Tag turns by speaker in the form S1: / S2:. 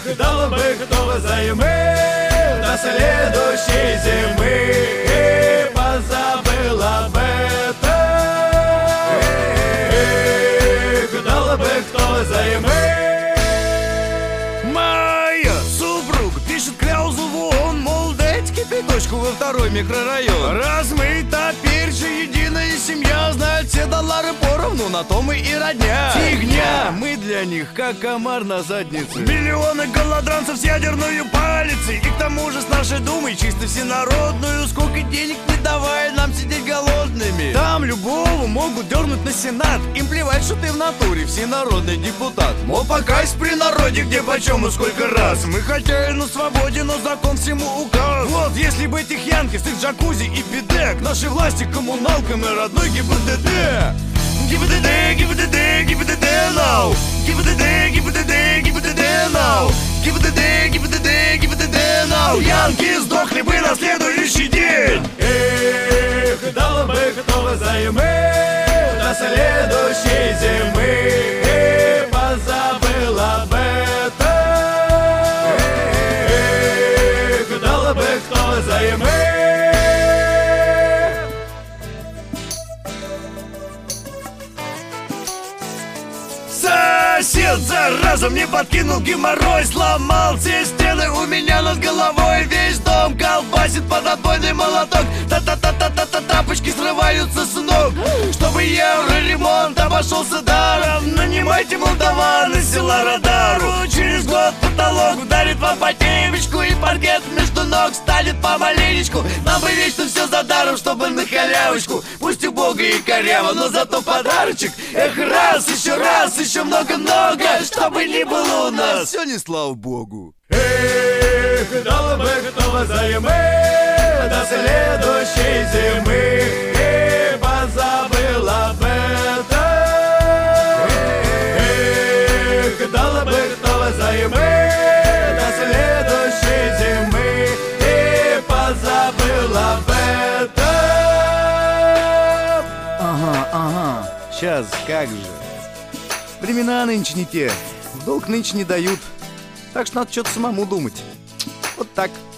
S1: дал бы кто взаймы до следующей зимы, позабыл об этом. Дал бы кто взаймы.
S2: Моя супруга пишет кляузу в ООН, мол, дайте кипяточку во второй микрорайон. Раз мы теперь же единая семья, знают все доллары поровну, на то мы и родня. Фигня, мы для них как комар на заднице. Миллионы голодранцев с ядерной палицей, и к тому же с нашей думой чисто всенародную. Сколько денег не давай нам сидеть голодными. Там любого могут дернуть на сенат, им плевать, что ты в натуре всенародный депутат. Мол, покайся при народе, где почем и сколько раз. Мы хотели на свободе, но закон всему указ. Вот, если бы этих янки с их джакузи и биде к нашей власти коммуналкам и родной ГИБДД. ГИБДД, ГИБДД, ГИБДД now. ГИБДД, ГИБДД, ГИБДД now. ГИБДД, ГИБДД, ГИБДД now. Янки сдохли бы на следующий день.
S1: Эх, дал бы кто взаймы до следующей зимы, позабыл об этом. Эх, дал бы кто взаймы.
S2: Сосед, зараза, мне подкинул геморрой, сломал все стены у меня над головой. Весь дом колбасит под отбойный молоток. Та-та-та-та-та-та, тапочки срываются с ног. Чтобы евроремонт обошелся даром, нанимайте молдаван из села Радару. Через год потолок ударит вам по темечку, и паркет между ног станет помаленечку. Нам бы вечно все за даром, чтобы на халявочку. Пусть убого и коряво, но зато подарочек. Эх, раз, еще много-много, чтобы не было у нас. Все не слава богу.
S1: Эх, дал бы кто взаймы до следующей зимы, позабыл об этом. Эх, дал бы кто взаймы до следующей зимы, позабыл об этом.
S2: Ага, сейчас, как же. Времена нынче не те, в долг нынче не дают. Так что надо что-то самому думать. Вот так.